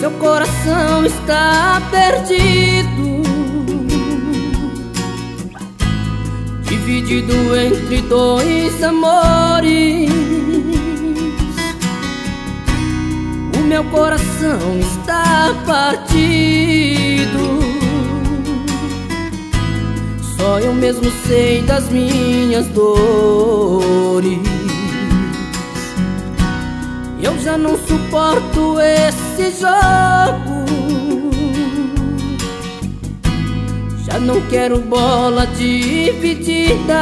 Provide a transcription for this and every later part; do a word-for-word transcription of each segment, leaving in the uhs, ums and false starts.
Meu coração está perdido, dividido entre dois amores. O meu coração está partido, só eu mesmo sei das minhas dores. Eu já não suporto esse jogo, já não quero bola dividida.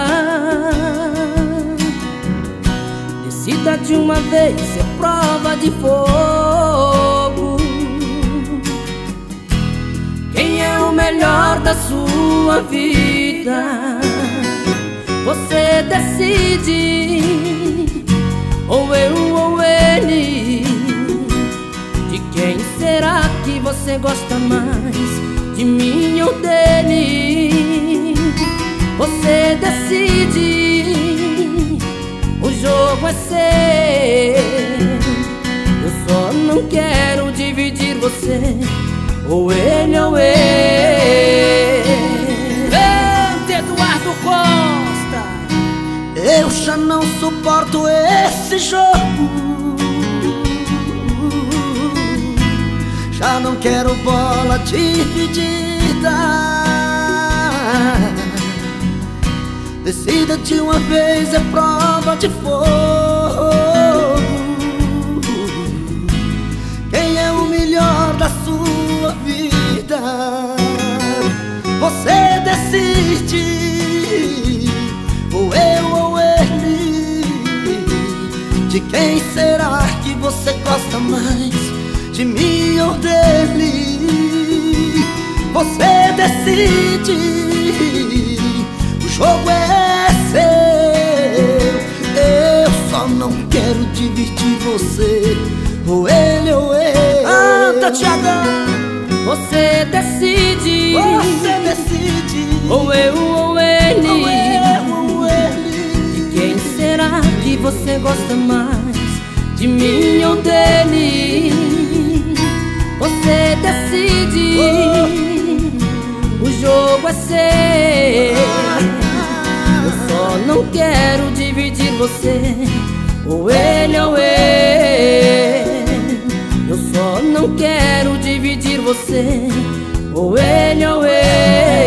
Decida de uma vez, é prova de fogo. Quem é o melhor da sua vida? Você decide, ou eu ou ele. De quem será que você gosta mais? De mim ou dele? Você decide, o jogo é seu. Eu só não quero dividir você, ou ele ou eu. Eduardo Costa. Eu já não suporto esse jogo, já não quero bola dividida. Decida de uma vez, é prova de fogo. Quem é o melhor da sua vida? Você decide, ou eu ou ele. De quem será que você gosta mais? De mim ou dele? Você decide, o jogo é seu. Eu só não quero dividir você, ou ele ou eu. Canta, Thiagão! Você decide, você decide, ou eu ou ele. ou eu ou ele. De quem será que você gosta mais? De mim ou dele? Você decide, o jogo é seu. Eu só não quero dividir você, ou ele ou eu. Eu só não quero dividir você, ou ele ou eu.